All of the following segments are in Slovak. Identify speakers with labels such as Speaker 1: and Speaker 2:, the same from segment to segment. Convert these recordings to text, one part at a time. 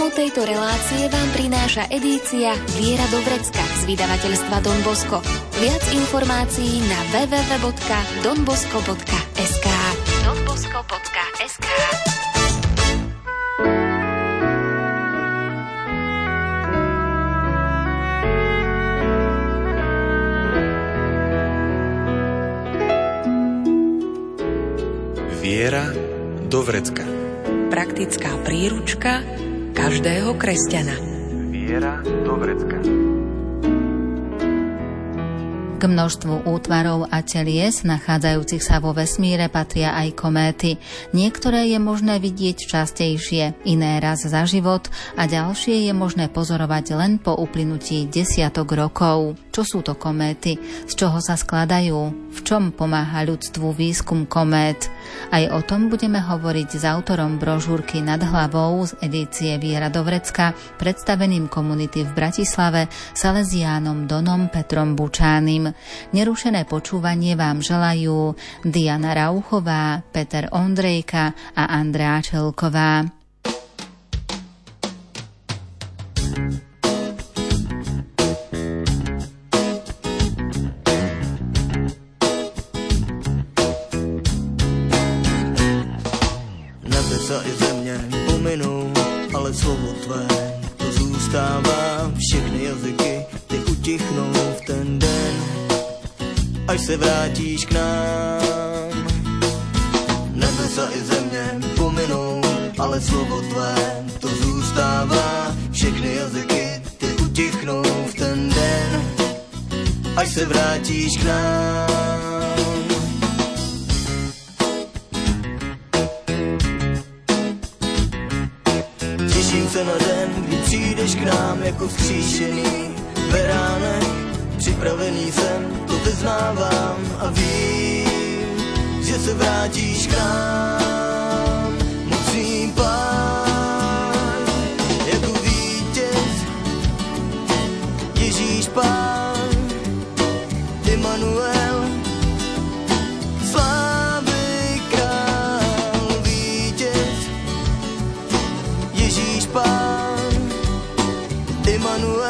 Speaker 1: Tému tejto relácie vám prináša edícia Viera do vrecka z vydavateľstva Don Bosco. Viac informácií na www.donbosco.sk. donbosco.sk.
Speaker 2: Viera do vrecka.
Speaker 3: Praktická príručka každého kresťana.
Speaker 2: Viera do vrecka.
Speaker 4: K množstvu útvarov a telies nachádzajúcich sa vo vesmíre patria aj kométy. Niektoré je možné vidieť častejšie, iné raz za život a ďalšie je možné pozorovať len po uplynutí desiatok rokov. Čo sú to kométy? Z čoho sa skladajú? V čom pomáha ľudstvu výskum komét? Aj o tom budeme hovoriť s autorom brožúrky Nad hlavou z edície Viera do vrecka, predstaveným komunity v Bratislave, Salesiánom Donom Petrom Bučánim. Nerušené počúvanie vám želajú Diana Rauchová, Peter Ondrejka a Andrea Čelková.
Speaker 5: Nebesa i země pominou, ale slovo tvé to zůstává. Všechny jazyky ty utichnou v ten den, až se vrátíš k nám. Nebesa i země pominou, ale slovo tvé to zůstává. Všechny jazyky ty utichnou v ten den, až se vrátíš k nám. Těším se na den, kdy přijdeš k nám jako vzkříšený beránek. Připravený jsem, to vyznávám a vím, že se vrátíš k nám. Mocný Pán, jako vítěz, Ježíš Pán, Immanuel, slávy král, vítěz, Ježíš Pán, Immanuel.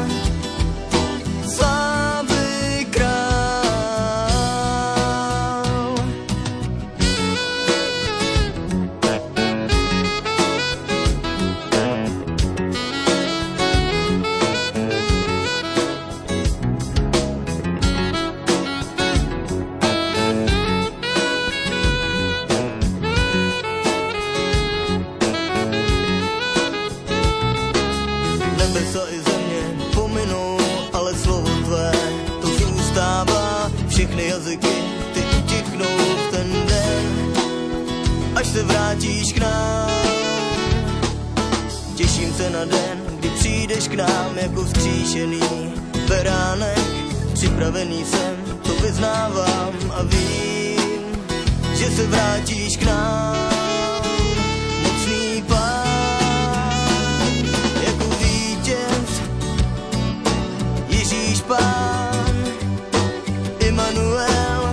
Speaker 5: Všechny jazyky ty utichnou v ten den, až se vrátíš k nám. Těším se na den, kdy přijdeš k nám jako vzkříšený beránek. Připravený jsem, to vyznávám a vím, že se vrátíš k nám. Mocný Pán, jako vítěz, Ježíš Pán, Immanuel,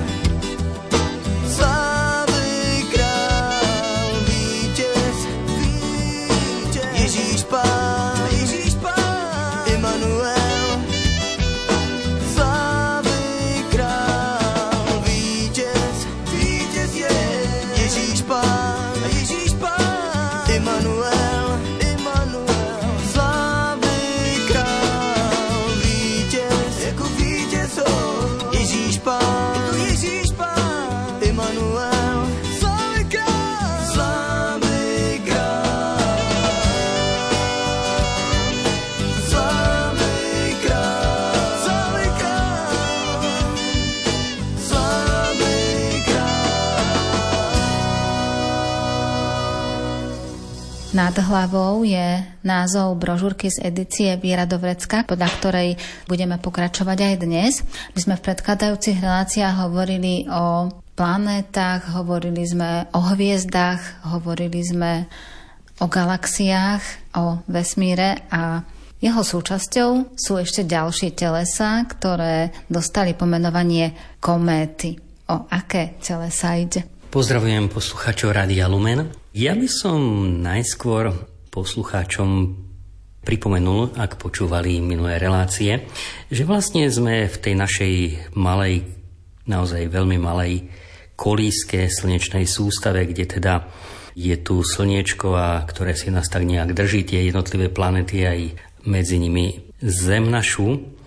Speaker 5: slávy král, vítěz, Ježíš Pán, Immanuel, slávy král, vítěz je Ježíš Pán, Immanuel, slávy král, vítěz, jako vítěz, Ježíš Pán, Immanuel, slávy král, slávy král, slávy král, slávy král, slávy král.
Speaker 4: Nad hlavou je názov brožúrky z edície Viera do vrecka, podľa ktorej budeme pokračovať aj dnes. My sme v predchádzajúcich reláciách hovorili o planétach, hovorili sme o hviezdach, hovorili sme o galaxiách, o vesmíre a jeho súčasťou sú ešte ďalšie telesá, ktoré dostali pomenovanie kométy. O aké telesá ide?
Speaker 6: Pozdravujem posluchačov Rádia Lumen. Ja by som najskôr poslucháčom pripomenul, ak počúvali minulé relácie, že vlastne sme v tej našej malej, naozaj veľmi malej kolíske slnečnej sústave, kde teda je tu slniečko, a ktoré si nás tak nejak drží, tie jednotlivé planety aj medzi nimi Zem našu,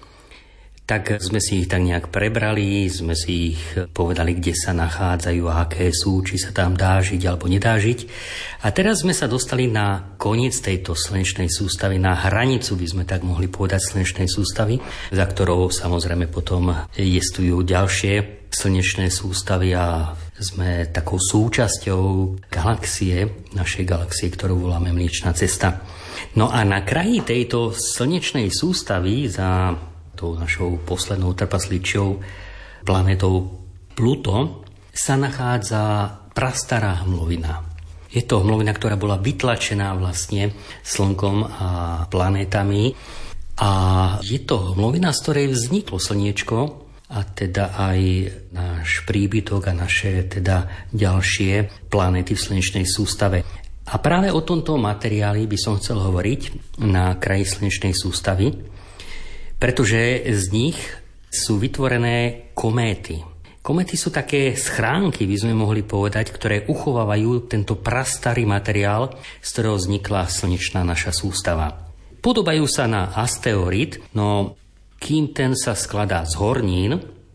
Speaker 6: tak sme si ich tak nejak prebrali, sme si ich povedali, kde sa nachádzajú a aké sú, či sa tam dá žiť alebo nedá žiť. A teraz sme sa dostali na koniec tejto slnečnej sústavy, na hranicu, by sme tak mohli povedať, slnečnej sústavy, za ktorou samozrejme potom jestujú ďalšie slnečné sústavy a sme takou súčasťou galaxie, našej galaxie, ktorú voláme Mliečna cesta. No a na kraji tejto slnečnej sústavy za tou našou poslednou trpasličou planetou Pluto sa nachádza prastará hmlovina. Je to hmlovina, ktorá bola vytlačená vlastne Slnkom a planétami a je to hmlovina, z ktorej vzniklo Slniečko a teda aj náš príbytok a naše teda ďalšie planéty v slnečnej sústave. A práve o tomto materiáli by som chcel hovoriť na kraji slnečnej sústavy, pretože z nich sú vytvorené kométy. Kométy sú také schránky, by sme mohli povedať, ktoré uchovávajú tento prastarý materiál, z ktorého vznikla slnečná naša sústava. Podobajú sa na asteroid, no kým ten sa skladá z hornín,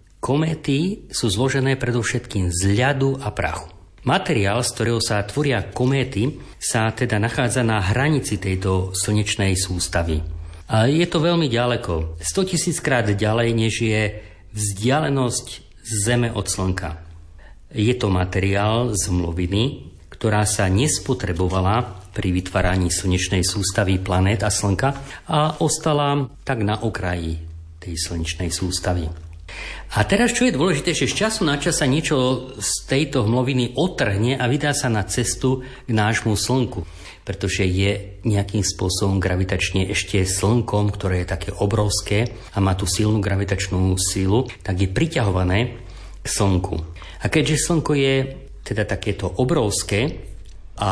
Speaker 6: kométy sú zložené predovšetkým z ľadu a prachu. Materiál, z ktorého sa tvoria kométy, sa teda nachádza na hranici tejto slnečnej sústavy. A je to veľmi ďaleko, 100 000 krát ďalej, než je vzdialenosť Zeme od Slnka. Je to materiál z hmloviny, ktorá sa nespotrebovala pri vytváraní slnečnej sústavy planét a Slnka a ostala tak na okraji tej slnečnej sústavy. A teraz, čo je dôležité, že z času na čas sa niečo z tejto hmloviny otrhne a vydá sa na cestu k nášmu Slnku, pretože je nejakým spôsobom gravitačne ešte Slnkom, ktoré je také obrovské a má tú silnú gravitačnú sílu, tak je priťahované k Slnku. A keďže Slnko je teda takéto obrovské a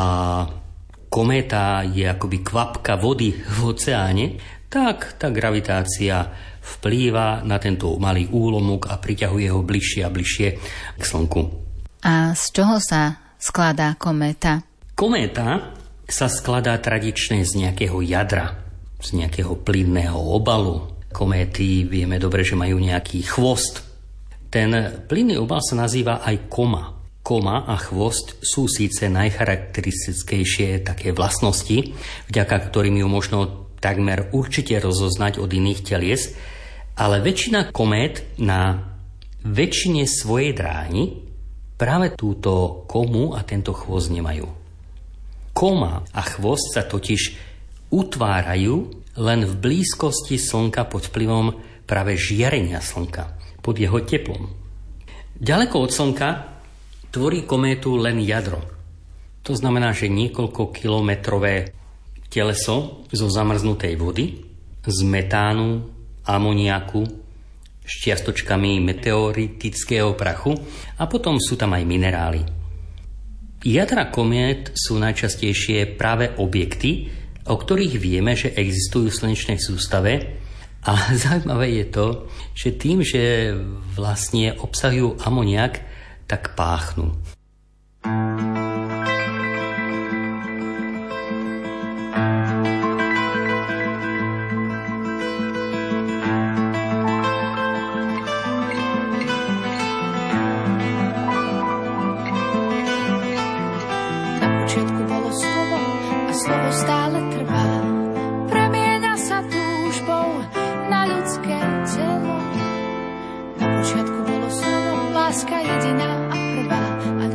Speaker 6: kométa je akoby kvapka vody v oceáne, tak tá gravitácia vplýva na tento malý úlomok a priťahuje ho bližšie a bližšie k Slnku.
Speaker 4: A z čoho sa skladá kométa?
Speaker 6: Kométa sa skladá tradične z nejakého jadra, z nejakého plynného obalu. Kométy vieme dobre, že majú nejaký chvost. Ten plynný obal sa nazýva aj koma. Koma a chvost sú síce najcharakteristickejšie také vlastnosti, vďaka ktorým ju možno takmer určite rozoznať od iných telies, ale väčšina komét na väčšine svojej dráhy práve túto komu a tento chvost nemajú. Koma a chvost sa totiž utvárajú len v blízkosti Slnka pod vplyvom práve žiarenia Slnka, pod jeho teplom. Ďaleko od Slnka tvorí kométu len jadro. To znamená, že niekoľko kilometrové teleso zo zamrznutej vody, z metánu, amoniaku, s čiastočkami meteoritického prachu a potom sú tam aj minerály. Jadra komét sú najčastejšie práve objekty, o ktorých vieme, že existujú v slnečnej sústave a zaujímavé je to, že tým, že vlastne obsahujú amoniak, tak páchnú.
Speaker 7: Láska jediná a prvá a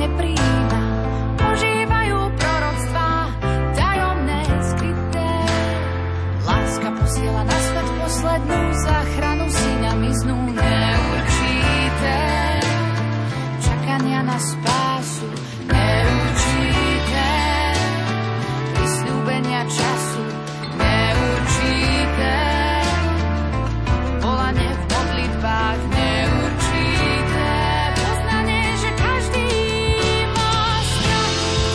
Speaker 7: neprijíma. Ožívajú proroctvá, tajomné, skryté. Láska posiela na svet poslednú záchranu, syna miznú neurčité. Čakania na spásu neurčité. Prisľúbenia času neurčité. Volanie v modlitbách neurčité. Poznanie, že každý má strach.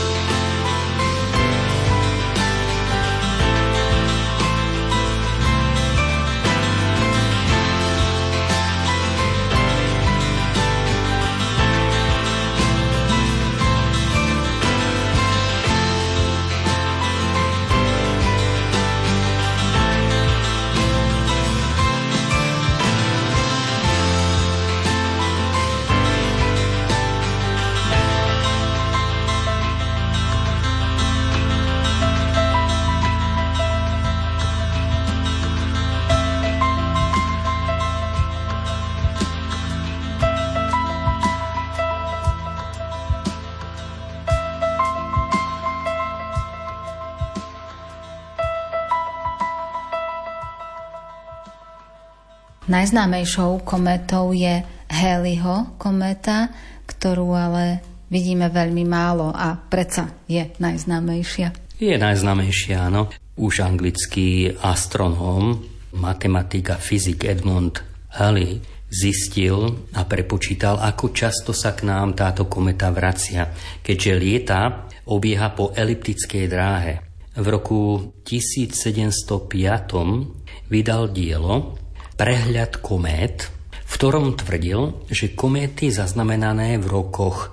Speaker 4: Najznámejšou kométou je Halleyho kométa, ktorú ale vidíme veľmi málo a predsa je najznámejšia.
Speaker 6: Je najznámejšia, áno. Už anglický astronóm, matematik a fyzik Edmund Halley zistil a prepočítal, ako často sa k nám táto kometa vracia, keďže lieta obieha po eliptickej dráhe. V roku 1705 vydal dielo Prehľad komét, v ktorom tvrdil, že kométy zaznamenané v rokoch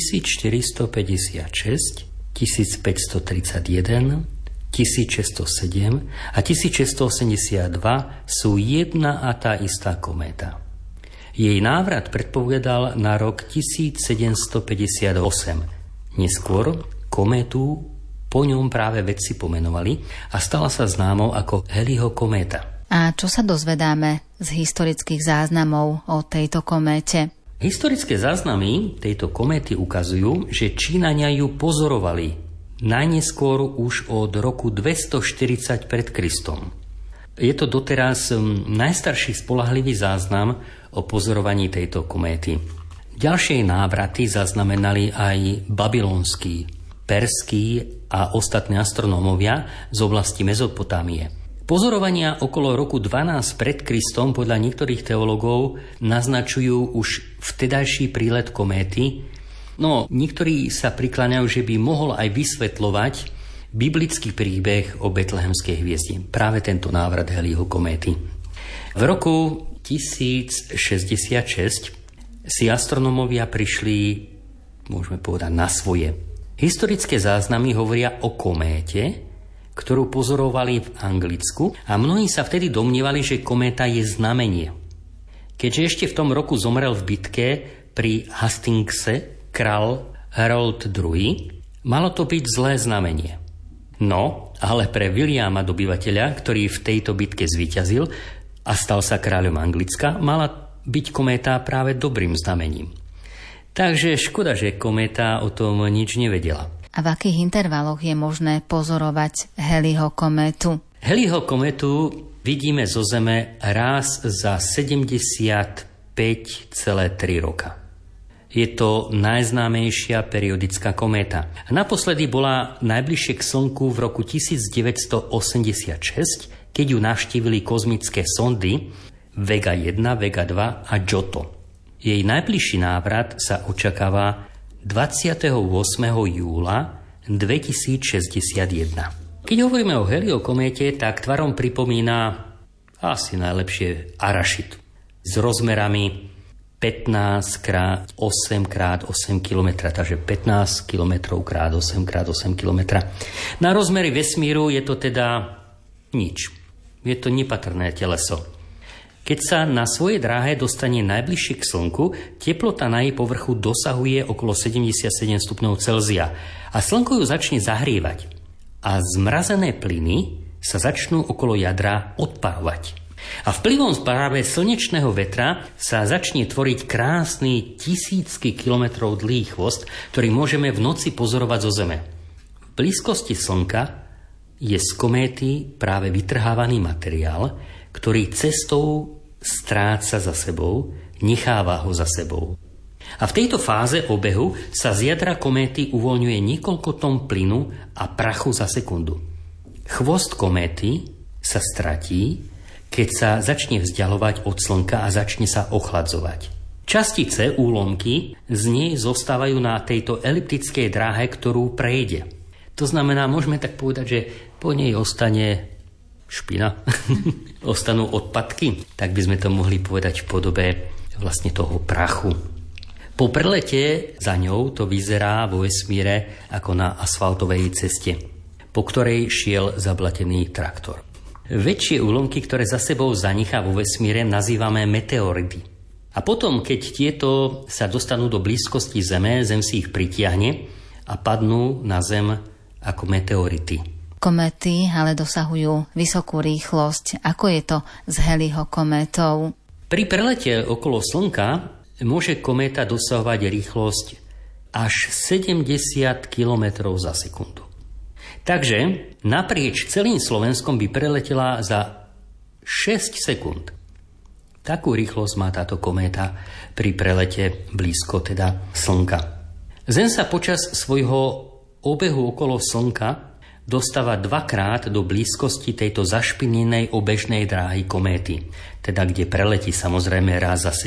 Speaker 6: 1456, 1531, 1607 a 1682 sú jedna a tá istá kométa. Jej návrat predpovedal na rok 1758. Neskôr kométu po ňom práve vedci pomenovali a stala sa známou ako Halleyho kométa.
Speaker 4: A čo sa dozvedáme z historických záznamov o tejto kométe?
Speaker 6: Historické záznamy tejto kométy ukazujú, že Číňania ju pozorovali najneskôr už od roku 240 pred Kristom. Je to doteraz najstarší spoľahlivý záznam o pozorovaní tejto kométy. Ďalšie návraty zaznamenali aj babylonský, perský a ostatní astronómovia z oblasti Mezopotámie. Pozorovania okolo roku 12 pred Kristom podľa niektorých teologov naznačujú už vtedajší prílet kométy, no niektorí sa prikláňajú, že by mohol aj vysvetľovať biblický príbeh o betlehemskej hviezde. Práve tento návrat Halleyho kométy. V roku 1066 si astronómovia prišli, môžeme povedať, na svoje. Historické záznamy hovoria o kométe, ktorú pozorovali v Anglicku a mnohí sa vtedy domnievali, že kométa je znamenie. Keďže ešte v tom roku zomrel v bitke pri Hastingse král Harold II, malo to byť zlé znamenie. No, ale pre Williama dobyvateľa, ktorý v tejto bitke zvíťazil a stal sa kráľom Anglicka, mala byť kométa práve dobrým znamením. Takže škoda, že kométa o tom nič nevedela.
Speaker 4: A v akých intervaloch je možné pozorovať Halleyho kométu?
Speaker 6: Halleyho kométu vidíme zo Zeme raz za 75,3 roka. Je to najznámejšia periodická kométa. Naposledy bola najbližšie k Slnku v roku 1986, keď ju navštívili kozmické sondy Vega 1, Vega 2 a Giotto. Jej najbližší návrat sa očakáva 28. júla 2061. Keď hovoríme o Halleyho kométe, tak tvarom pripomína asi najlepšie arašid s rozmerami 15x8x8 km, takže 15 km x 8x8 km. Na rozmery vesmíru je to teda nič. Je to nepatrné teleso. Keď sa na svojej dráhe dostane najbližšie k Slnku, teplota na jej povrchu dosahuje okolo 77 stupňov Celzia a Slnko ju začne zahrievať. A zmrazené plyny sa začnú okolo jadra odparovať. A vplyvom práve slnečného vetra sa začne tvoriť krásny tisícky kilometrov dlhý chvost, ktorý môžeme v noci pozorovať zo Zeme. V blízkosti Slnka je z kométy práve vytrhávaný materiál, ktorý cestou stráca za sebou, necháva ho za sebou. A v tejto fáze obehu sa z jadra kométy uvoľňuje niekoľko tón plynu a prachu za sekundu. Chvost kométy sa stratí, keď sa začne vzdialovať od Slnka a začne sa ochladzovať. Častice, úlomky, z nej zostávajú na tejto eliptickej dráhe, ktorú prejde. To znamená, môžeme tak povedať, že po nej ostane špina, ostanú odpadky, tak by sme to mohli povedať v podobe vlastne toho prachu. Po prelete za ňou to vyzerá vo vesmíre ako na asfaltovej ceste, po ktorej šiel zablatený traktor. Väčšie úlomky, ktoré za sebou zanechá vo vesmíre, nazývame meteority. A potom, keď tieto sa dostanú do blízkosti Zeme, Zem si ich pritiahne a padnú na Zem ako meteority.
Speaker 4: Kométy ale dosahujú vysokú rýchlosť. Ako je to s Halleyho kométou?
Speaker 6: Pri prelete okolo Slnka môže kométa dosahovať rýchlosť až 70 km za sekundu. Takže naprieč celým Slovenskom by preletela za 6 sekúnd. Takú rýchlosť má táto kométa pri prelete blízko teda Slnka. Zem sa počas svojho obehu okolo Slnka dostáva dvakrát do blízkosti tejto zašpinenej obežnej dráhy kométy, teda kde preletí samozrejme raz za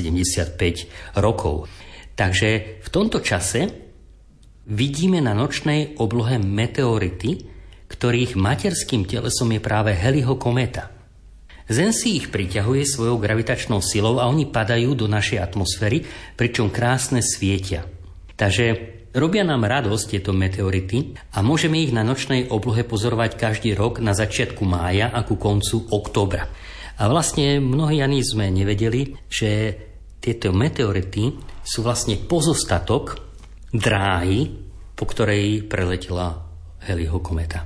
Speaker 6: 75 rokov. Takže v tomto čase vidíme na nočnej oblohe meteority, ktorých materským telesom je práve Halleyho kométa. Zem si ich priťahuje svojou gravitačnou silou a oni padajú do našej atmosféry, pričom krásne svietia. Takže robia nám radosť tieto meteority a môžeme ich na nočnej oblohe pozorovať každý rok na začiatku mája a ku koncu októbra. A vlastne mnohí ani sme nevedeli, že tieto meteority sú vlastne pozostatok dráhy, po ktorej preletela Halleyho kométa.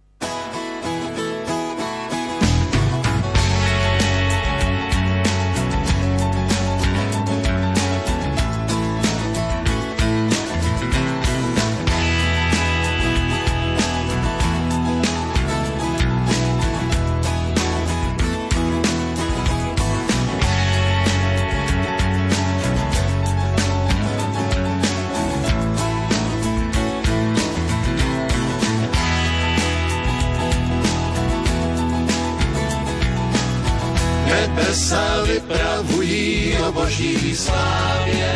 Speaker 8: Nebesa vypravují o boží slávě,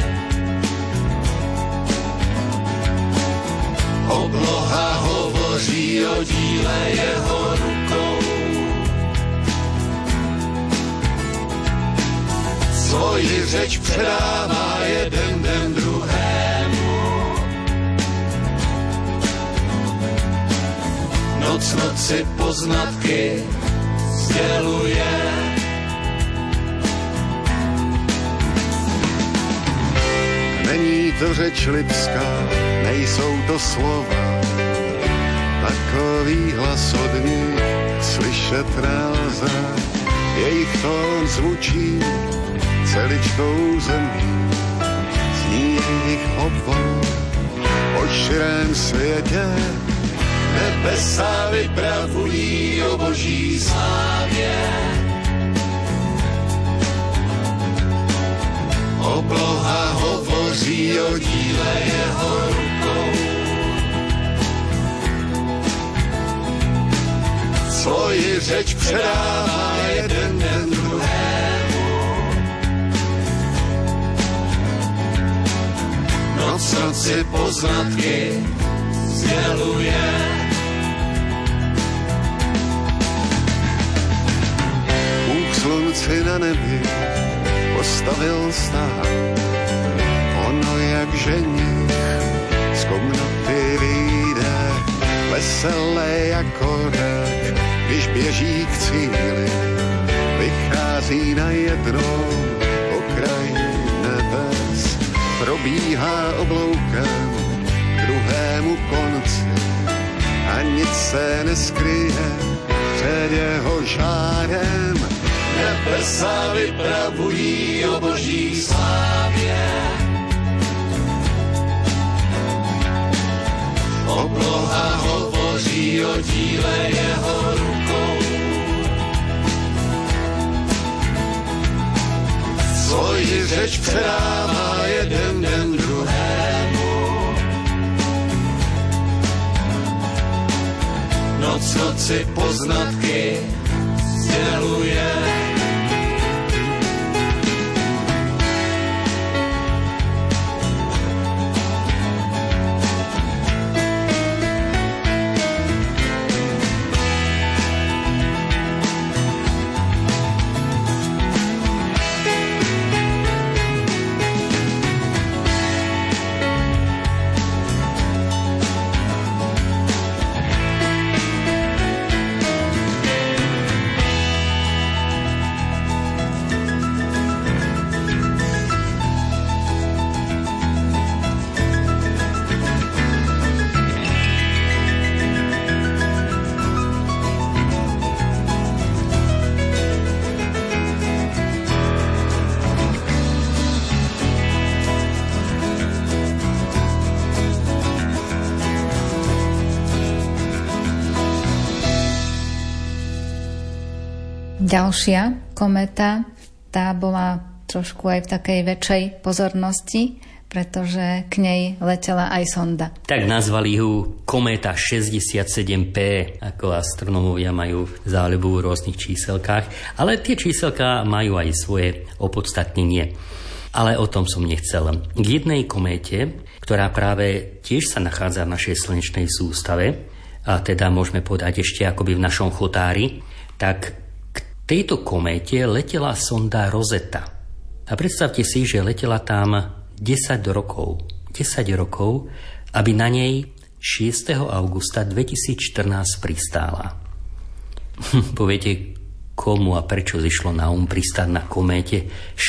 Speaker 8: obloha hovoří o díle jeho rukou. Svoji řeč předává jeden druhému, noc noci poznatky sděluje.
Speaker 9: Není to řeč lidská, nejsou to slova, takový hlas od nich slyšet nelze. Jejich tón zvučí celičkou zemí, zní jejich obvod o širém světě.
Speaker 8: Nebesa vypravují o boží slávě, obloha hovoří o díle jeho rukou. Svoji řeč předává jeden druhému, noc noci poznatky sděluje.
Speaker 9: Bůh slunci na nebi postavil stát, ono jak ženich z komnaty vyjde, veselé jako rak, když běží k cíli, vychází na jednou okraji nebes, probíhá obloukem k druhému konci a nic se neskryje před jeho žádem.
Speaker 8: Nebesa vypravují o boží slávě. Obloha hovoří o díle jeho rukou. Svoji řeč předává jeden den druhému. Noc noci poznatky sděluje.
Speaker 4: Ďalšia kométa, tá bola trošku aj v takej väčšej pozornosti, pretože k nej letela aj sonda.
Speaker 6: Tak nazvali ju kométa 67P, ako astronómovia majú záľubu v rôznych číselkách, ale tie číselká majú aj svoje opodstatnenie. Ale o tom som nechcel. K jednej kométe, ktorá práve tiež sa nachádza v našej slnečnej sústave, a teda môžeme povedať ešte akoby v našom chotári, tak k tejto kométe letela sonda Rosetta. A predstavte si, že letela tam 10 rokov, aby na nej 6. augusta 2014 pristála. Poviete, komu a prečo zišlo na pristáť na kométe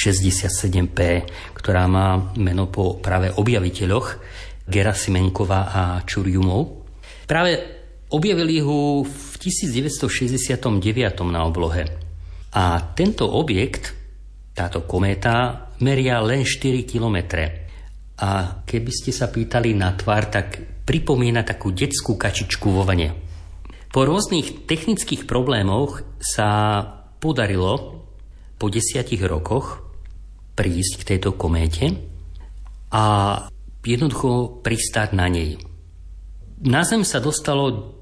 Speaker 6: 67P, ktorá má meno po práve objaviteľoch Gerasimenkova a Čurjumov. Práve objavili ho v 1969 na oblohe. A tento objekt, táto kométa, meria len 4 kilometre. A keby ste sa pýtali na tvár, tak pripomína takú detskú kačičku vo vane. Po rôznych technických problémoch sa podarilo po 10 rokoch prísť k tejto kométe a jednoducho pristáť na nej. Na Zem sa dostalo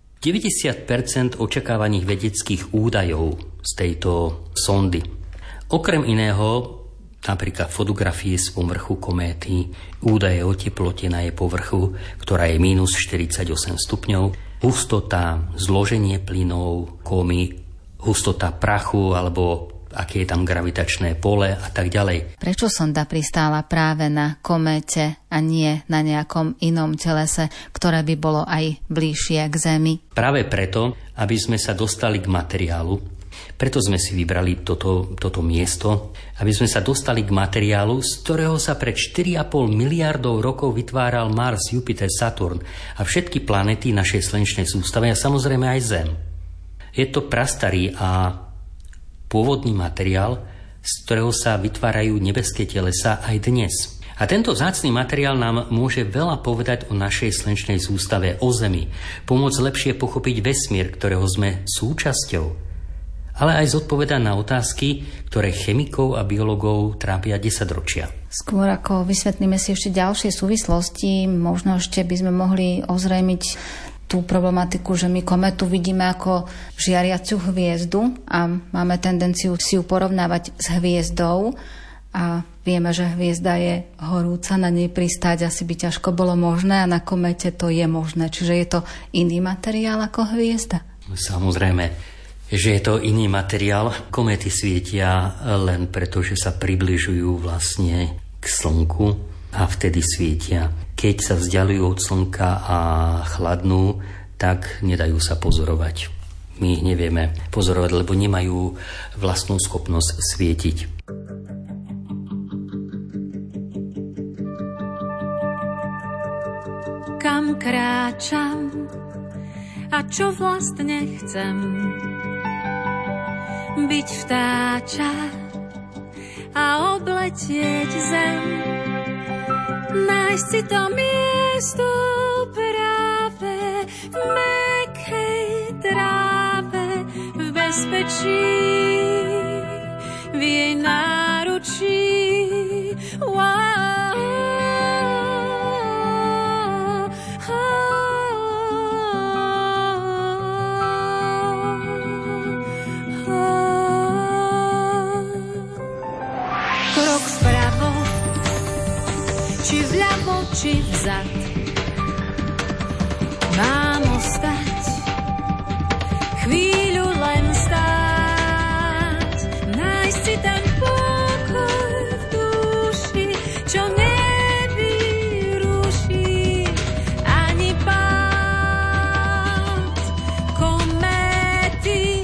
Speaker 6: 90% očakávaných vedeckých údajov z tejto sondy. Okrem iného napríklad fotografie z povrchu kométy, údaje o teplote na jej povrchu, ktorá je minus 48 stupňov, hustota, zloženie plynov, komy, hustota prachu alebo aké je tam gravitačné pole a tak ďalej.
Speaker 4: Prečo sonda pristála práve na kométe a nie na nejakom inom telese, ktoré by bolo aj bližšie k Zemi?
Speaker 6: Práve preto, aby sme sa dostali k materiálu, preto sme si vybrali toto miesto, aby sme sa dostali k materiálu, z ktorého sa pred 4,5 miliardov rokov vytváral Mars, Jupiter, Saturn a všetky planéty našej slnečnej sústave a samozrejme aj Zem. Je to prastarý a pôvodný materiál, z ktorého sa vytvárajú nebeské telesá aj dnes. A tento vzácny materiál nám môže veľa povedať o našej slnečnej sústave, o Zemi, pomôcť lepšie pochopiť vesmír, ktorého sme súčasťou, ale aj zodpovedať na otázky, ktoré chemikov a biologov trápia 10 ročia.
Speaker 4: Skôr ako vysvetlíme si ešte ďalšie súvislosti, možno ešte by sme mohli ozrejmiť tú problematiku, že my kometu vidíme ako žiariacu hviezdu a máme tendenciu si ju porovnávať s hviezdou a vieme, že hviezda je horúca, na nej pristáť asi by ťažko bolo možné a na komete to je možné. Čiže je to iný materiál ako hviezda?
Speaker 6: Samozrejme, že je to iný materiál. Kométy svietia len preto, že sa približujú vlastne k Slnku a vtedy svietia. Keď sa vzdialujú od Slnka a chladnú, tak nedajú sa pozorovať. My ich nevieme pozorovať, lebo nemajú vlastnú schopnosť svietiť.
Speaker 7: Kam kráčam a čo vlastne chcem?
Speaker 10: byť vtáča a obletieť zem. Nájsť si to miesto práve v mäkkej tráve, v bezpečí, v jej náručí. Krok vpravo, či vľavo, či vzad, mám ostať, chvíľu len stáť, nájsť si ten pokoj v duši, čo nevyruší ani pád kométy.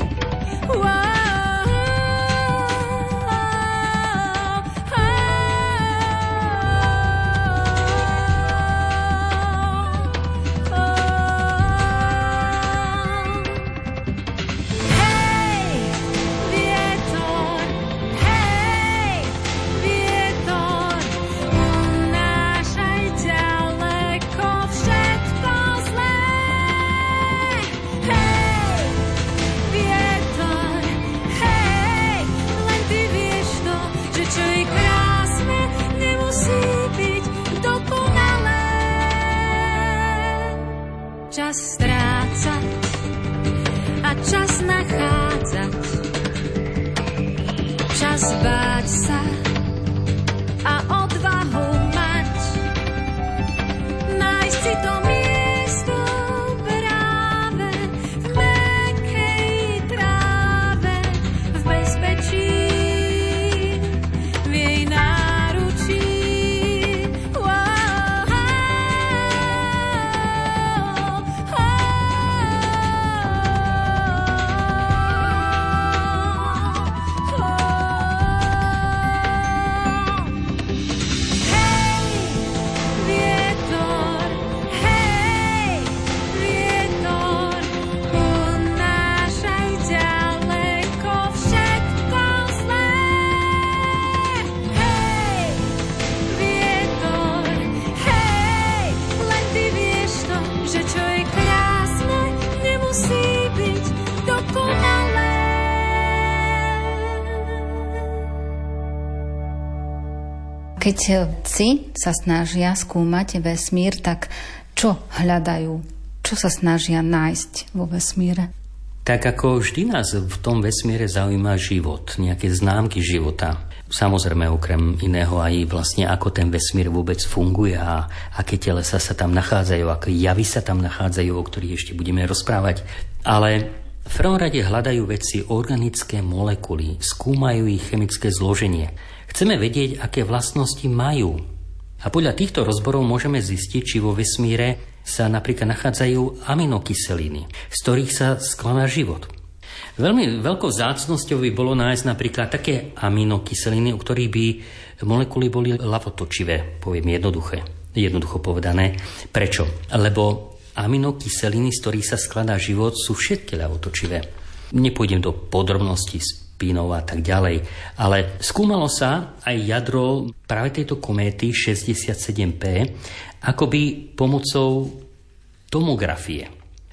Speaker 10: Čas strácať a čas nachádzať, čas báť sa a odvahu mať, nájsť si to miesto práve v mäkkej tráve, v bezpečí, v jej náručí.
Speaker 4: Keď vedci sa snažia skúmať vesmír, tak čo hľadajú? Čo sa snažia nájsť vo vesmíre?
Speaker 6: Tak ako vždy nás v tom vesmíre zaujíma život, nejaké známky života. Samozrejme, okrem iného aj vlastne ako ten vesmír vôbec funguje a aké telesa sa tam nachádzajú, aké javy sa tam nachádzajú, o ktorých ešte budeme rozprávať. Ale v prvom rade hľadajú vedci organické molekuly, skúmajú ich chemické zloženie. Chceme vedieť, aké vlastnosti majú. A podľa týchto rozborov môžeme zistiť, či vo vesmíre sa napríklad nachádzajú aminokyseliny, z ktorých sa skladá život. Veľmi veľkou vzácnosťou by bolo nájsť napríklad také aminokyseliny, u ktorých by molekuly boli ľavotočivé, poviem jednoducho povedané. Prečo? Lebo aminokyseliny, z ktorých sa skladá život, sú všetky ľavotočivé. Nepôjdem do podrobností spínov a tak ďalej, ale skúmalo sa aj jadro práve tejto kométy 67P akoby pomocou tomografie.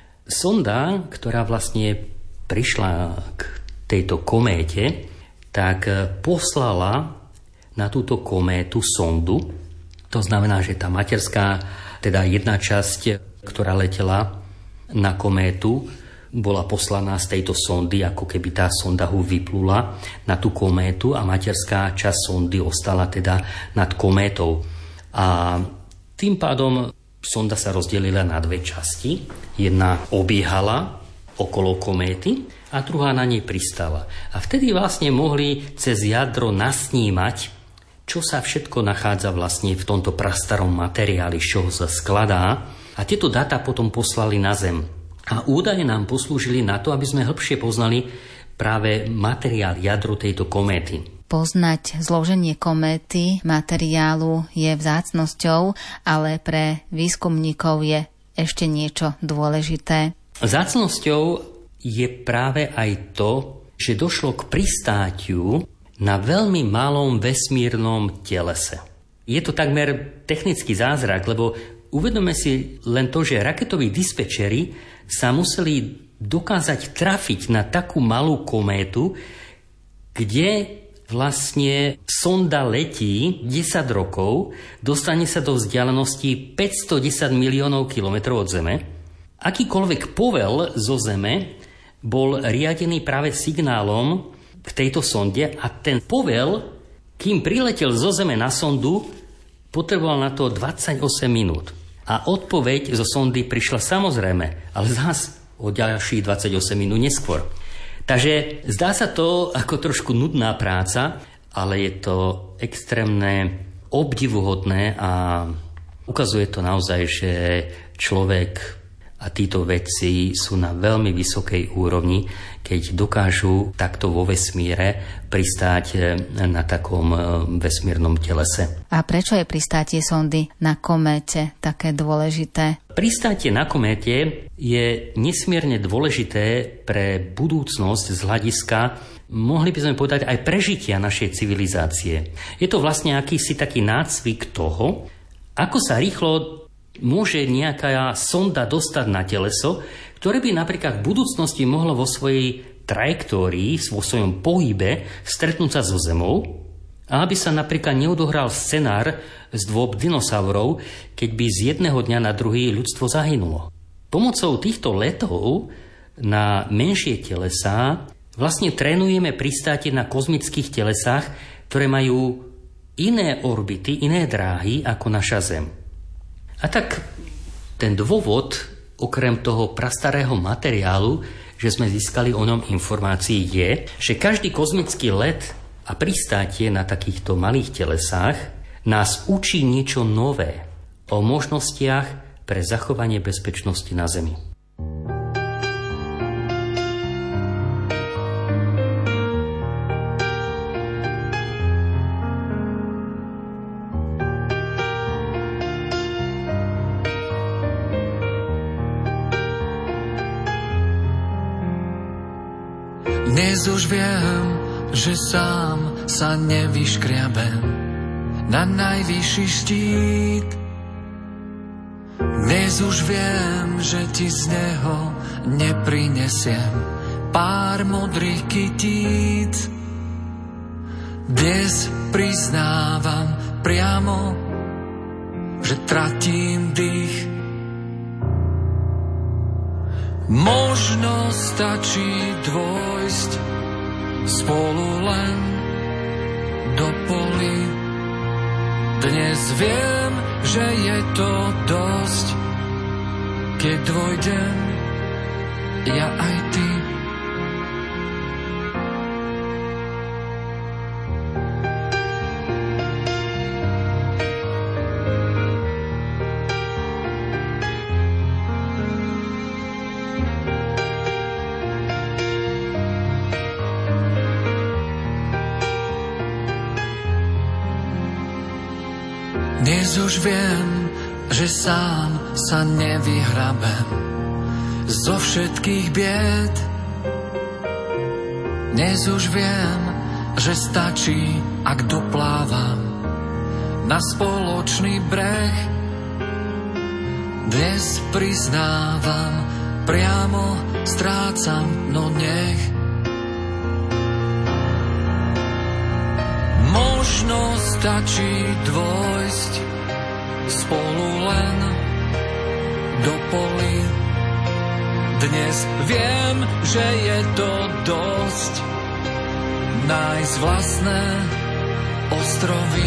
Speaker 6: Sonda, ktorá vlastne prišla k tejto kométe, tak poslala na túto kométu sondu. To znamená, že tá materská, teda jedna časť, ktorá letela na kométu, bola poslaná z tejto sondy, ako keby tá sonda ho vyplula na tú kométu a materská časť sondy ostala teda nad kométou. A tým pádom sonda sa rozdelila na dve časti. Jedna obiehala okolo kométy a druhá na nej pristala. A vtedy vlastne mohli cez jadro nasnímať, čo sa všetko nachádza vlastne v tomto prastarom materiáli, z čoho sa skladá. A tieto dáta potom poslali na Zem. A údaje nám poslúžili na to, aby sme hĺbšie poznali práve materiál, jadro tejto kométy.
Speaker 4: Poznať zloženie kométy, materiálu je vzácnosťou, ale pre výskumníkov je ešte niečo dôležité.
Speaker 6: Vzácnosťou je práve aj to, že došlo k pristátiu na veľmi malom vesmírnom telese. Je to takmer technický zázrak, lebo uvedome si len to, že raketoví dispečeri sa museli dokázať trafiť na takú malú kométu, kde vlastne sonda letí 10 rokov, dostane sa do vzdialenosti 510 miliónov kilometrov od Zeme. Akýkoľvek povel zo Zeme bol riadený práve signálom k tejto sonde a ten povel, kým priletel zo Zeme na sondu, potreboval na to 28 minút. A odpoveď zo sondy prišla samozrejme, ale zás o ďalších 28 minút neskôr. Takže zdá sa to ako trošku nudná práca, ale je to extrémne obdivuhodné a ukazuje to naozaj, že človek a títo vedci sú na veľmi vysokej úrovni, keď dokážu takto vo vesmíre pristáť na takom vesmírnom telese.
Speaker 4: A prečo je pristátie sondy na kométe také dôležité?
Speaker 6: Pristátie na kométe je nesmierne dôležité pre budúcnosť z hľadiska, mohli by sme povedať, aj prežitia našej civilizácie. Je to vlastne akýsi taký nácvik toho, ako sa rýchlo môže nejaká sonda dostať na teleso, ktoré by napríklad v budúcnosti mohlo vo svojej trajektórii, vo svojom pohybe stretnúť sa so Zemou, a aby sa napríklad neodohral scenár z dôb dinosaurov, keď by z jedného dňa na druhý ľudstvo zahynulo. Pomocou týchto letov na menšie telesá vlastne trénujeme pristátie na kozmických telesách, ktoré majú iné orbity, iné dráhy ako naša Zem. A tak ten dôvod, okrem toho prastarého materiálu, že sme získali o ňom informácií, je, že každý kozmický let a pristátie na takýchto malých telesách nás učí niečo nové o možnostiach pre zachovanie bezpečnosti na Zemi.
Speaker 11: Dnes už viem, že sám sa nevyškriabem na najvyšší štít. Dnes už viem, že ti z neho neprinesiem pár modrých kytíc. Dnes priznávam priamo, že tratím dých. Možno stačí dôjsť spolu len do polí. Dnes viem, že je to dosť, keď dôjdem ja aj ty. Dnes už viem, že sám sa nevyhrabem zo všetkých bied. Dnes už viem, že stačí, ak doplávam na spoločný breh. Dnes priznávam, priamo strácam, no nech. Možno stačí dôjsť spolu len do polí. Dnes viem, že je to dosť nájsť vlastné ostrovy.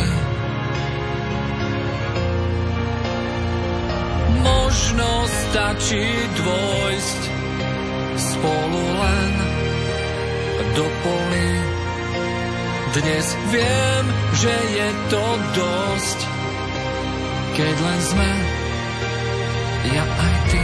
Speaker 11: Možno stačí dôjsť spolu len do polí. Dnes viem, že je to dosť, keď len sme ja aj ty.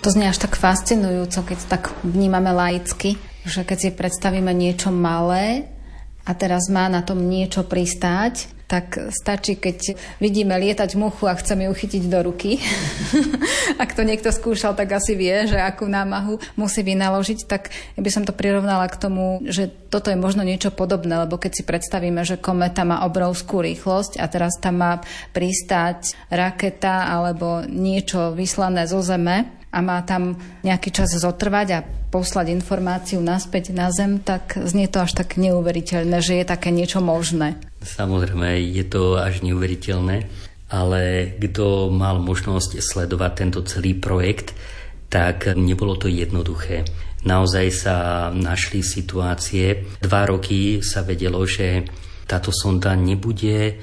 Speaker 12: To znie až tak fascinujúco, keď tak vnímame laicky, že keď si predstavíme niečo malé a teraz má na tom niečo pristáť, tak stačí, keď vidíme lietať muchu a chceme ju chytiť do ruky. Ak to niekto skúšal, tak asi vie, že akú námahu musí vynaložiť, tak ja by som to prirovnala k tomu, že toto je možno niečo podobné, lebo keď si predstavíme, že kométa má obrovskú rýchlosť a teraz tam má pristáť raketa alebo niečo vyslané zo Zeme a má tam nejaký čas zotrvať a poslať informáciu naspäť na Zem, tak znie to až tak neuveriteľné, že je také niečo možné.
Speaker 6: Samozrejme, je to až neuveriteľné, ale kto mal možnosť sledovať tento celý projekt, tak nebolo to jednoduché. Naozaj sa našli situácie. 2 roky sa vedelo, že táto sonda nebude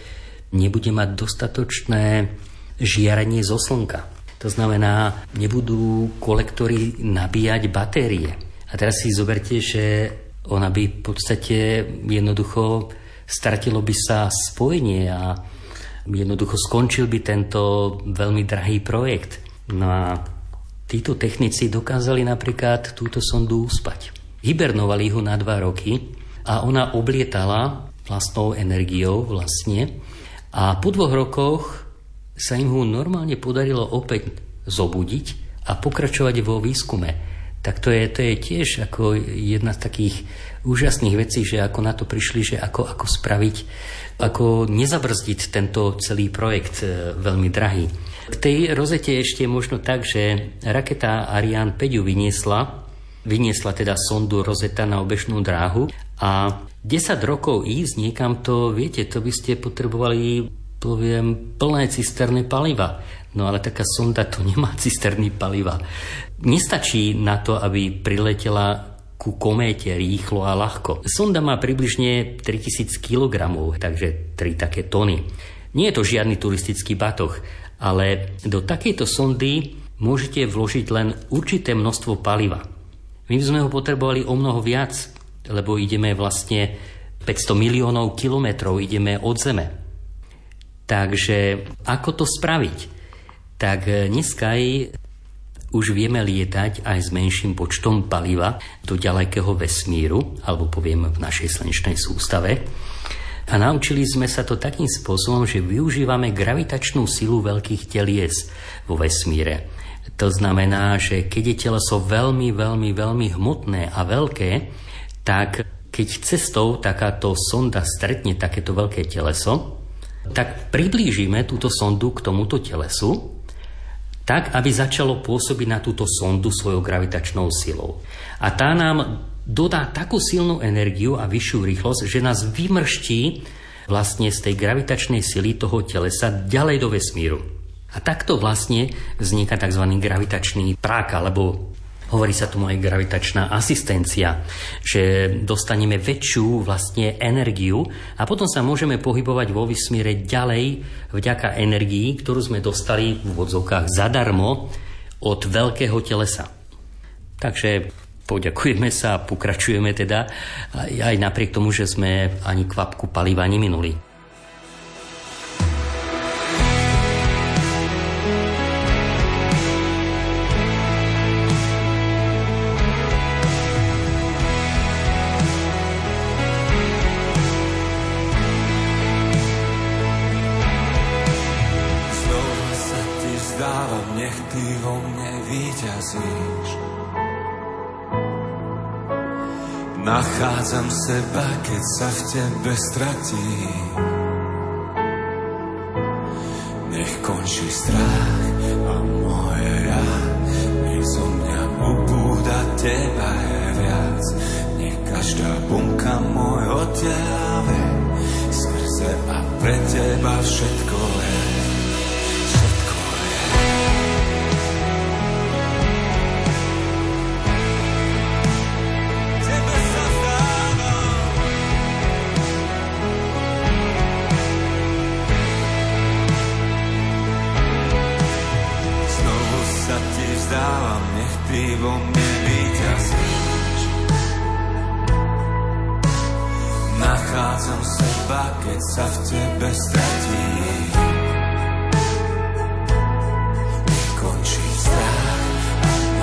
Speaker 6: mať dostatočné žiarenie zo Slnka. To znamená, nebudú kolektory nabíjať batérie. A teraz si zoberte, že ona by v podstate jednoducho stratilo by sa spojenie a jednoducho skončil by tento veľmi drahý projekt. No a títo technici dokázali napríklad túto sondu uspať. Hibernovali ho na 2 roky a ona oblietala vlastnou energiou vlastne a po 2 rokoch sa im ho normálne podarilo opäť zobudiť a pokračovať vo výskume. Tak to je tiež ako jedna z takých úžasných vecí, že ako na to prišli, že ako spraviť, ako nezabrzdiť tento celý projekt veľmi drahý. K tej rozete ešte možno tak, že raketa Ariane 5 ju vyniesla teda sondu Rosetta na obežnú dráhu a 10 rokov ísť niekam to, viete, to by ste potrebovali, poviem, plné cisterny paliva. No ale taká sonda to nemá cisterny paliva. Nestačí na to, aby priletela ku kométe rýchlo a ľahko. Sonda má približne 3000 kg, takže 3 také tony. Nie je to žiadny turistický batoh, ale do takejto sondy môžete vložiť len určité množstvo paliva. My sme ho potrebovali o mnoho viac, lebo ideme vlastne 500 miliónov kilometrov, ideme od Zeme. Takže ako to spraviť? Tak dneska už vieme lietať aj s menším počtom paliva do ďalekého vesmíru, alebo poviem v našej slnečnej sústave. A naučili sme sa to takým spôsobom, že využívame gravitačnú silu veľkých telies vo vesmíre. To znamená, že keď je teleso veľmi, veľmi, veľmi hmotné a veľké, tak keď cestou takáto sonda stretne takéto veľké teleso, tak priblížime túto sondu k tomuto telesu, tak, aby začalo pôsobiť na túto sondu svojou gravitačnou silou. A tá nám dodá takú silnú energiu a vyššiu rýchlosť, že nás vymrští vlastne z tej gravitačnej sily toho telesa ďalej do vesmíru. A takto vlastne vzniká tzv. Gravitačný prák, alebo hovorí sa tomu aj gravitačná asistencia, že dostaneme väčšiu vlastne energiu a potom sa môžeme pohybovať vo vesmíre ďalej vďaka energii, ktorú sme dostali v úvodzovkách zadarmo od veľkého telesa. Takže poďakujeme sa a pokračujeme teda aj napriek tomu, že sme ani kvapku paliva neminuli.
Speaker 11: Nachádzam seba, keď sa v tebe stratím. Nech končí strach a moje ja, nech zo mňa ubúda teba je viac. Nech každá bunka môjho tela vie, skrze a pre teba všetko je. Nachádzam seba, keď sa v tebe stratím. Končí strach a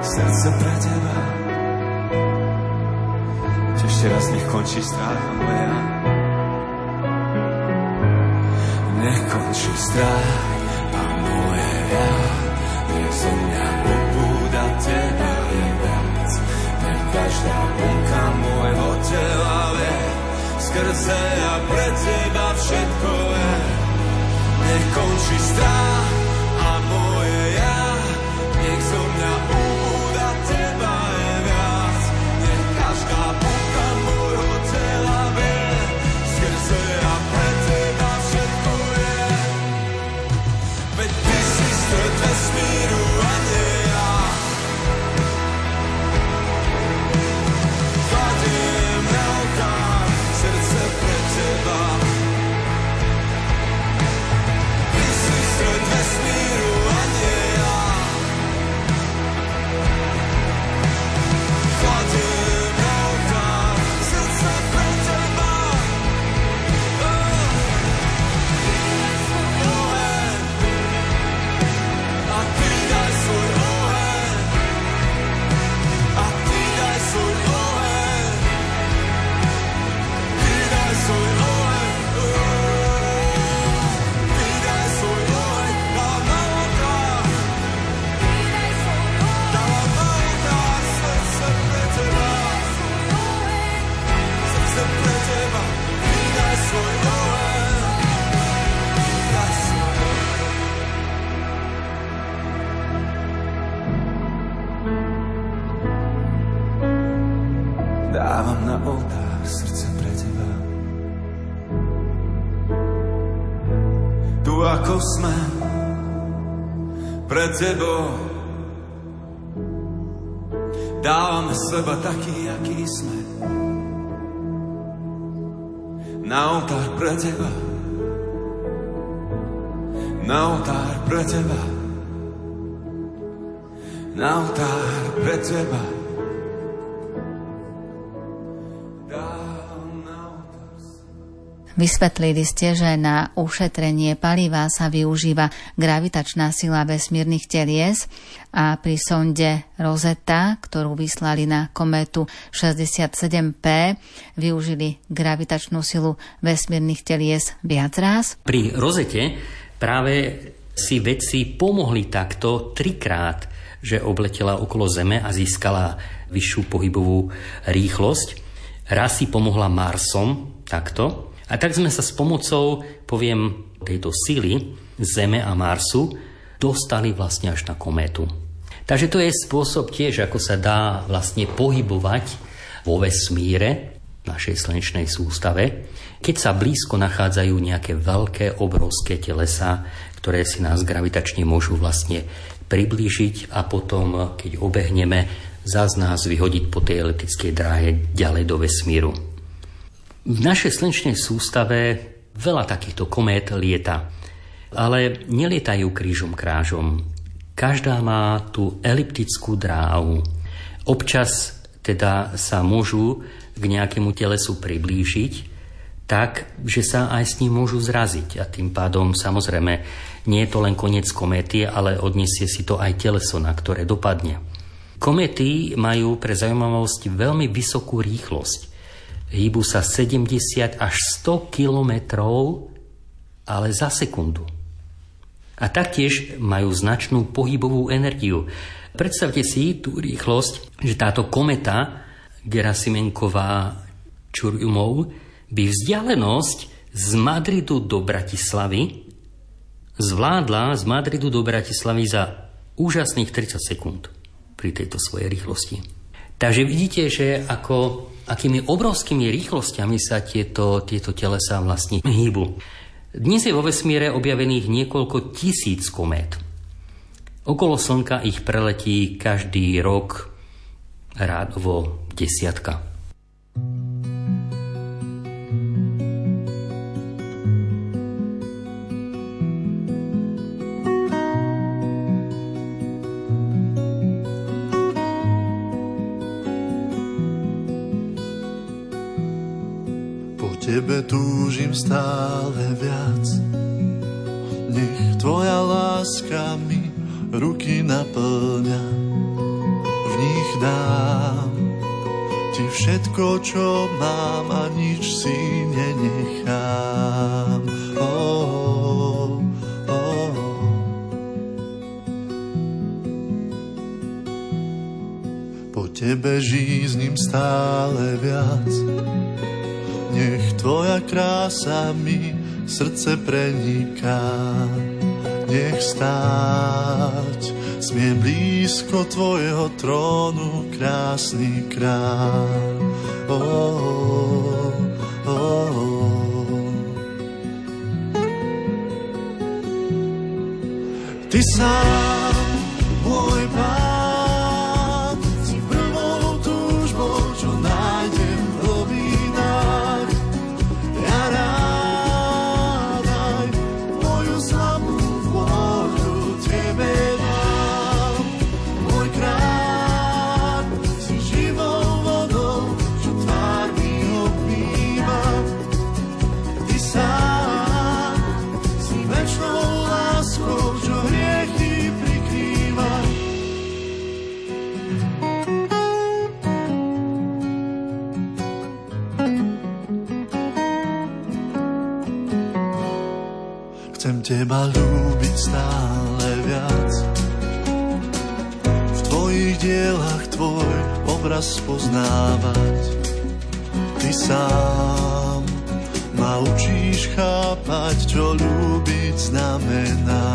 Speaker 11: srdce pre teba. Ešte raz nech končí strach moja. Nech končí strach a moje ja. Nech zo mňa ubúda teba je viac. Nech každá bunka môjho tela vie, skrze ja pre teba všetko je. Nech končí strach a moje ja. Nech zo mňa ubúda teba je viac. Nech každá bunka môjho tela vie, skrze ja pre teba všetko je. Veď ty si stred vesmíru a nie ja. Kladiem na oltár srdce pre teba. Ty si stred vesmíru a nie ja. Kladiem na oltár srdce pre teba. Oheň. A ty daj svoj oheň. A ty daj svoj oheň. Ty daj svoj oheň. Ty daj svoj oheň. Dávam na oltár. Dávam na oltár srdce pre teba. Srdce pre teba. Ty daj svoj oheň. Daj svoj oheň. Dávam na oltár srdce pre teba. Tu ako sme pred tebou, dávame seba taký, aký sme. Na oltár pre teba. Na oltár pre teba. Na oltár pre teba.
Speaker 4: Vysvetlili ste, že na ušetrenie paliva sa využíva gravitačná sila vesmírnych telies a pri sonde Rosetta, ktorú vyslali na kométu 67P, využili gravitačnú silu vesmírnych telies viac ráz.
Speaker 6: Pri Rosette práve si vedci pomohli takto 3-krát, že obletela okolo Zeme a získala vyššiu pohybovú rýchlosť. Raz si pomohla Marsom takto. A tak sme sa s pomocou, poviem, tejto sily Zeme a Marsu dostali vlastne až na kométu. Takže to je spôsob tiež, ako sa dá vlastne pohybovať vo vesmíre, v našej slnečnej sústave, keď sa blízko nachádzajú nejaké veľké, obrovské telesá, ktoré si nás gravitačne môžu vlastne priblížiť a potom, keď obehneme, zás nás vyhodiť po tej elektrickej dráhe ďalej do vesmíru. V našej slnečnej sústave veľa takýchto komét lieta, ale nelietajú krížom krážom. Každá má tú eliptickú dráhu. Občas teda sa môžu k nejakému telesu priblížiť, tak, že sa aj s ním môžu zraziť. A tým pádom, samozrejme, nie je to len koniec kométy, ale odniesie si to aj teleso, na ktoré dopadne. Kométy majú pre zaujímavosť veľmi vysokú rýchlosť. Hýbu sa 70 až 100 kilometrov, ale za sekundu. A taktiež majú značnú pohybovú energiu. Predstavte si tú rýchlosť, že táto kometa Gerasimenková-Churyumov by vzdialenosť z Madridu do Bratislavy zvládla z Madridu do Bratislavy za úžasných 30 sekúnd pri tejto svojej rýchlosti. Takže vidíte, že akými obrovskými rýchlosťami sa tieto telesá vlastne hýbu. Dnes je vo vesmíre objavených niekoľko tisíc komét. Okolo Slnka ich preletí každý rok rádovo desiatka.
Speaker 13: Tebe túžim stále viac. Nech tvoja láska mi ruky naplňa. všetko, čo mám a nič si nenechám. Po tebe žíznim stále viac, nech tvoja krása mi srdce preniká. Nech stáť smie blízko tvojho trónu krásny kráľ. Ty sám, môj Pán, si prvou túžbou, čo nájdem v hlbinách. Ja rád aj moju slabú vôľu tebe dám. Môj kráľ, si živou vodou, čo tvár mi obmýva. Ty sám, si večnou láskou, čo hriechy prikrýva. Chcem teba ľúbiť stále viac, v tvojich dielach tvoj obraz poznávať. Ty sám ma učíš chápať, čo ľúbiť znamená.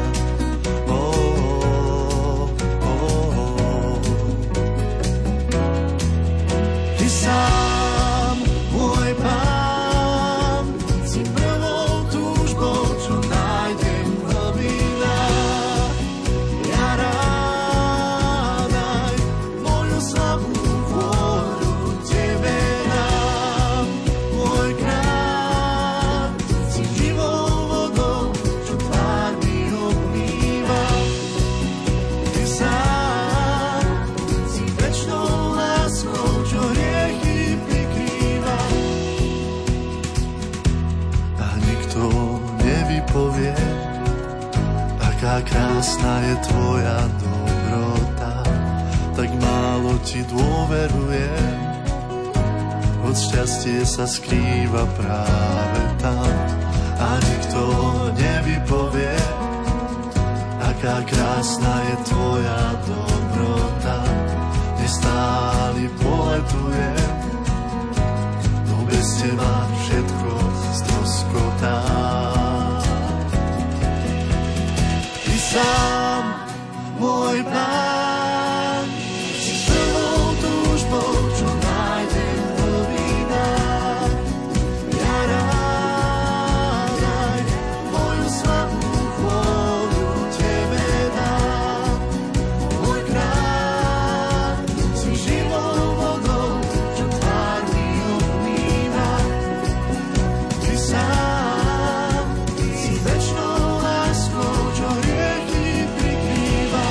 Speaker 13: Ty sám, môj Pán, si prvou túžbou, čo nájdem v hlbinách. Ja rád aj moju slabú vôľu tebe dám. Môj kráľ, si živou vodou, čo tvár mi obmýva. Ty sám, si večnou láskou, čo hriechy prikrýva. A nikto nevypovie, aká krásna je tvoja dobrota. Tak málo ti dôverujem, od šťastie sa skrýva práve tam. A nikto nevypovie, aká krásna je tvoja dobrota. Nestáli poletujem, no bez teba všetko stroskotá. Ty sám, môj Pán, si prvou túžbou, čo nájdem v hlbinách. Ja rád aj moju slabú vôľu tebe dám. Môj kráľ, si živou vodou, čo tvár mi obmýva. Ty sám, si večnou láskou, čo hriechy prikrýva.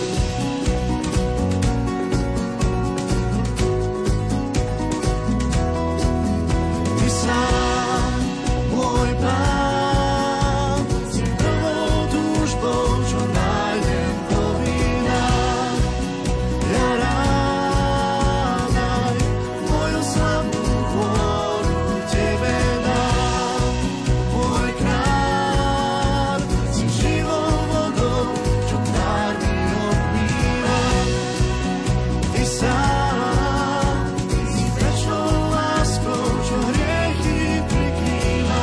Speaker 13: Ty sám, môj Pán, si prvou túžbou, čo nájdem v hlbinách. Ja rád aj moju slabú vôľu tebe dám. Môj kráľ, si živou vodou, čo tvár mi obmýva. Ty sám, si večnou láskou, čo hriechy prikrýva.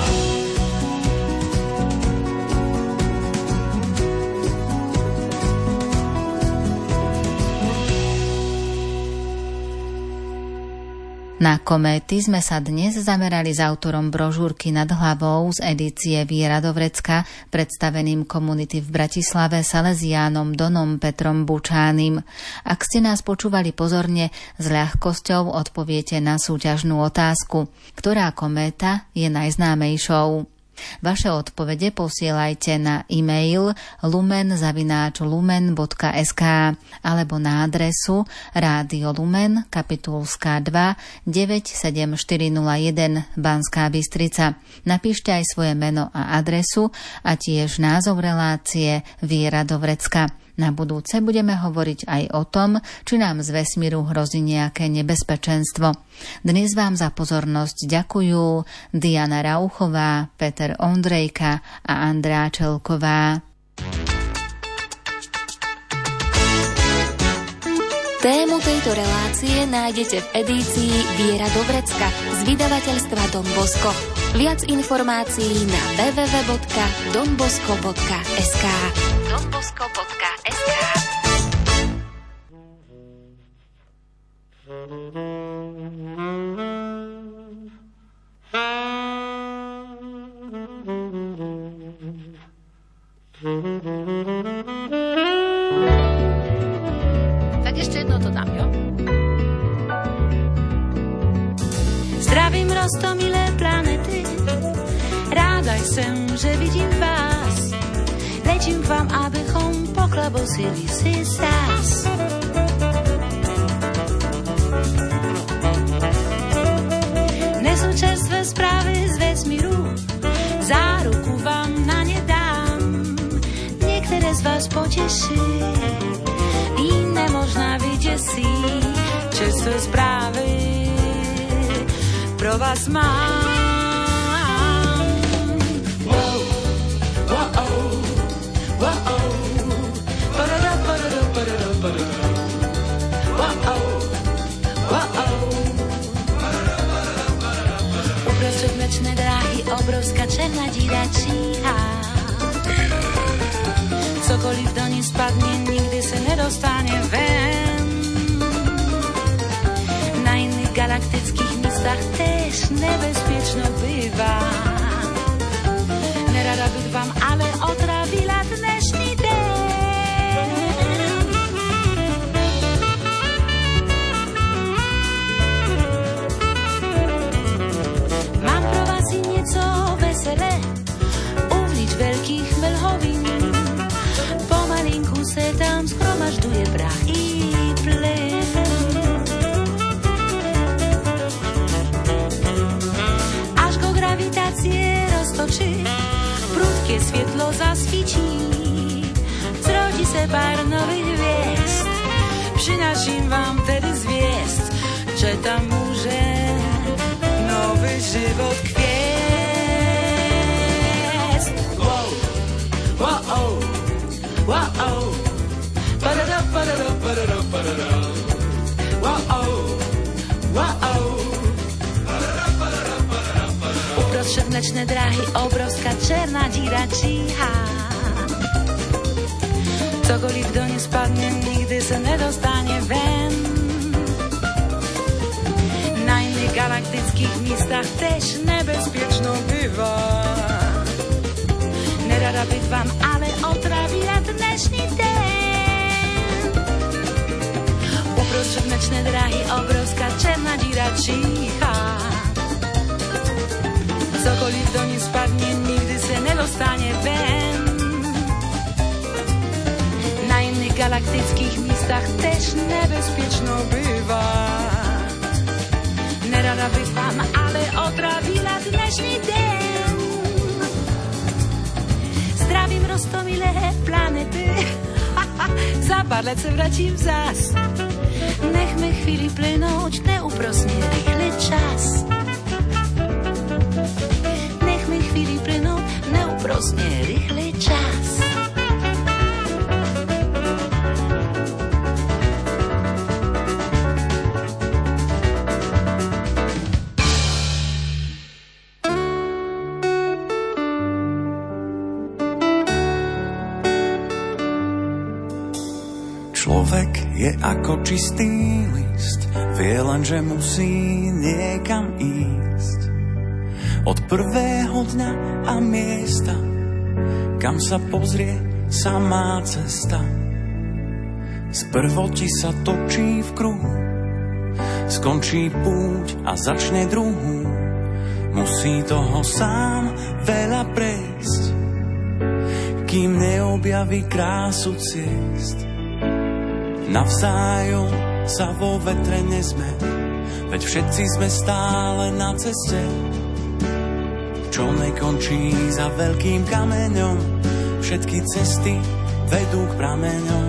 Speaker 4: Na kométy sme sa dnes zamerali s autorom brožúrky Nad hlavou z edície Viera do vrecka, predstaveným komunity v Bratislave Salesiánom Donom Petrom Bučánim. Ak ste nás počúvali pozorne, s ľahkosťou odpoviete na súťažnú otázku. Ktorá kométa je najznámejšou? Vaše odpovede posielajte na e-mail lumen@lumen.sk alebo na adresu Rádio Lumen, Kapitulská 2, 97401 Banská Bystrica. Napíšte aj svoje meno a adresu a tiež názov relácie Viera do vrecka. Na budúce budeme hovoriť aj o tom, či nám z vesmíru hrozí nejaké nebezpečenstvo. Dnes vám za pozornosť ďakujú Diana Rauchová, Peter Ondrejka a Andrea Čelková.
Speaker 1: Tému tejto relácie nájdete v edícii Viera do vrecka z vydavateľstva Don Bosco. Viac informácií na www.donbosco.sk.
Speaker 14: Tak ešte jedno to dám, jo? Zdravím roztomilé planety, ráda jsem, že vidím vás. Letím k vám, abychom poklabosili si zás. Nesu čerstvé zprávy z vesmíru, záruku vám na ne dám. Niektoré z vás poteší, iné možná vyděsí. Čerstvé zprávy pro vás mám. Wow, wow, wow, parada, parada, parada, parada. Wow, wow, uprostřed mlečné dráhy obrovská černá díra číhá. Cokoliv do ní spadne, nikdy se nedostane ven. Na iných galaktických místach tež nebezpiečno býva. Nerada bych vám ale otravila dnešný den. Mám pro vás i něco veselé, uvnitř veľkých mlhovín. Pomalinku se tam schromažďuje prach i plyn. Až go gravitácie roztočí, prudké světlo zasvíčí. Zrodí se pár nových hviezd, přinaším vám tedy zvěst, že tam může nový život kvěst. Wow, wow, wow, parada, parada, parada, parada. Wow, wow, parada, parada, parada, parada. Uprostřed mlečné dráhy obrovská černá díra číhá. Cokoliv do ní spadne, nikdy se nedostane ven. Na iných galaktických místach tež nebezpiečno býva. Nerada bych vám ale otravila dnešný den. Uprostřed mlečné dráhy obrovská černá díra číhá. Cokoliv do ní spadne, nikdy se nedostane ven. Na iných galaktických místach tež nebezpiečno býva. Nerada bych vám ale otravila dnešný den. Zdravím roztomilé planety, za pár let se vrátím zas. Nechme chvíli plynout neúprosne rýchly čas. Nechme chvíli plynout neúprosne rýchly čas.
Speaker 11: Človek je ako čistý list, vie len, že musí niekam ísť. Od prvého dňa a miesta, kam sa pozrie samá cesta. Sprvo ti sa točí v kruhu, skončí púť a začne druhú. Musí toho sám veľa prejsť, kým neobjaví krásu ciest. Navzájom sa vo vetre nezme, veď všetci sme stále na ceste, čo nekončí za veľkým kameňom. Všetky cesty vedú k prameňom.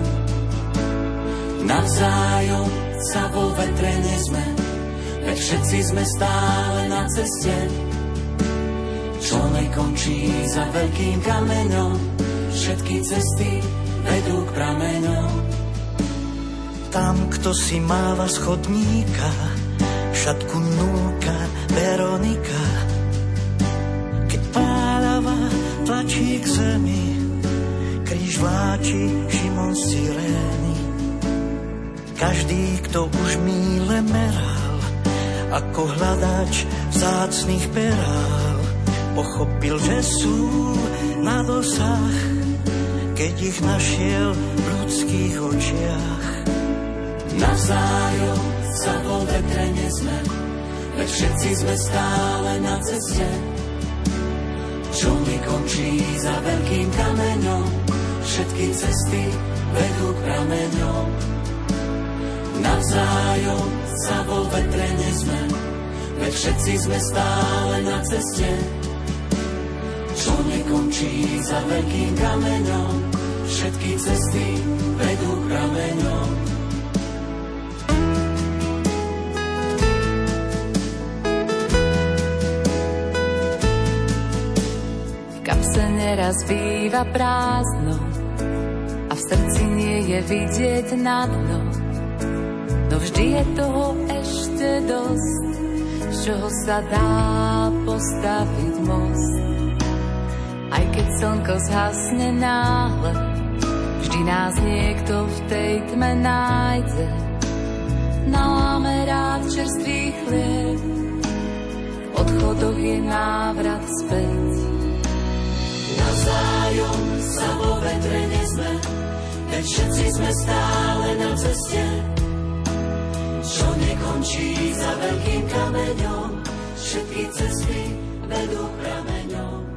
Speaker 11: Navzájom sa vo vetre nezme, veď všetci sme stále na ceste, čo nekončí za veľkým kameňom. Všetky cesty vedú k prameňom.
Speaker 5: Tam, kto si máva z chodníka, šatku núka Veronika. Keď pálava tlačí k zemi, kríž vláči Šimon z Cyrény. Každý, kto už míle meral, ako hľadač vzácnych perál, pochopil, že sú na dosah, keď ich našiel v ľudských očiach.
Speaker 11: Navzájom sa vo vetre nezme, veď všetci sme stále na ceste, čo nekončí za veľkým kameňom. Všetky cesty vedú k prameňom. Navzájom sa vo vetre nezme, veď všetci sme stále na ceste, čo nekončí za veľkým kameňom. Všetky cesty vedú k prameňom.
Speaker 7: V kapse neraz býva prázdno a v srdci nie je vidieť na dno. No vždy je toho ešte dosť, z čoho sa dá postaviť most. Aj keď slnko zhasne náhle, vždy nás niekto v tej tme nájde. Naláme rád čerstvý chlieb, v odchodoch je návrat späť.
Speaker 11: Navzájom sa vo vetre nezme, veď všetci sme stále na ceste, čo nekončí za veľkým kameňom. Všetky cesty vedú k prameňom.